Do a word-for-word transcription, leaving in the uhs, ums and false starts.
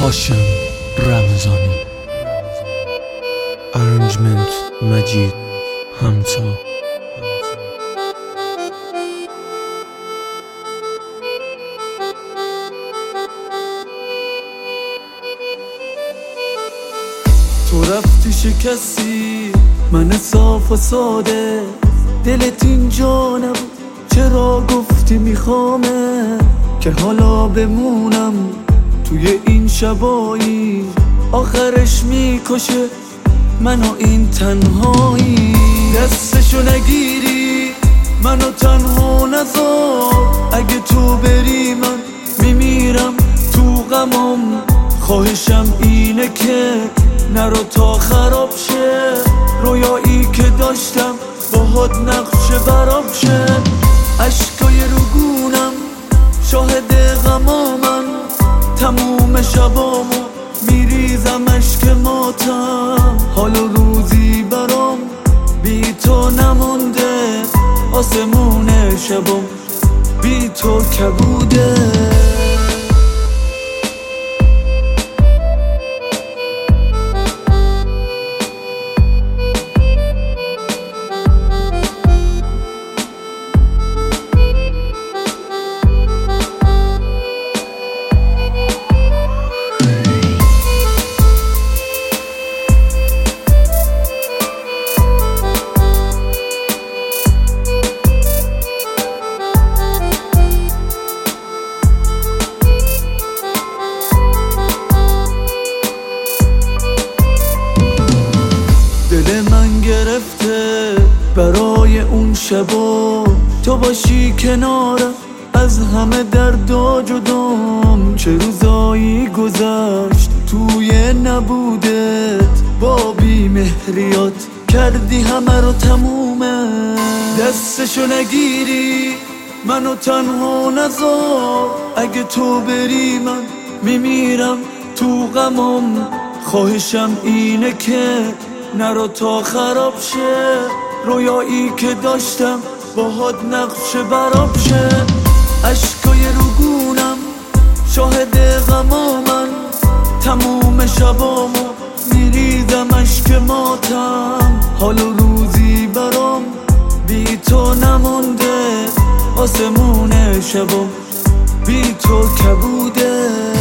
هاشم رمضانی، ارنجمنت مجید همتا. تو رفتی شکستی من صاف و ساده، دلت اینجا نبود چرا گفتی میخوامه که حالا بمونم توی این شبایی، آخرش میکشه منو این تنهایی. دستشو نگیری منو تنها نذار، اگه تو بری من میمیرم تو غمم. خواهشم اینه که نرو تا خراب شه، رویایی که داشتم باهات نقشه براب شه. عشقای رو گونم شاهد غمامن، تموم شبامو میریزم عشق ماتم. حال و روزی برام بی تو نمونده، آسمون شبام بی تو کبوده. دل من گرفته برای اون شبا، تو باشی کنارم از همه دردا جدام. چه روزایی گذشت توی نبودت، با بی مهریات کردی همه رو تمومه. دستشو نگیری منو تنها نذار، اگه تو بری من میمیرم تو غمم. خواهشم اینه که نرو تا خراب شه، رویایی که داشتم باهات نقشه براب شه. عشقای رو گونم شاهد غمامن، تموم شبامو میریزم عشق ماتم. حال و روزی برام بی تو نمونده، آسمون شبام بی تو کبوده.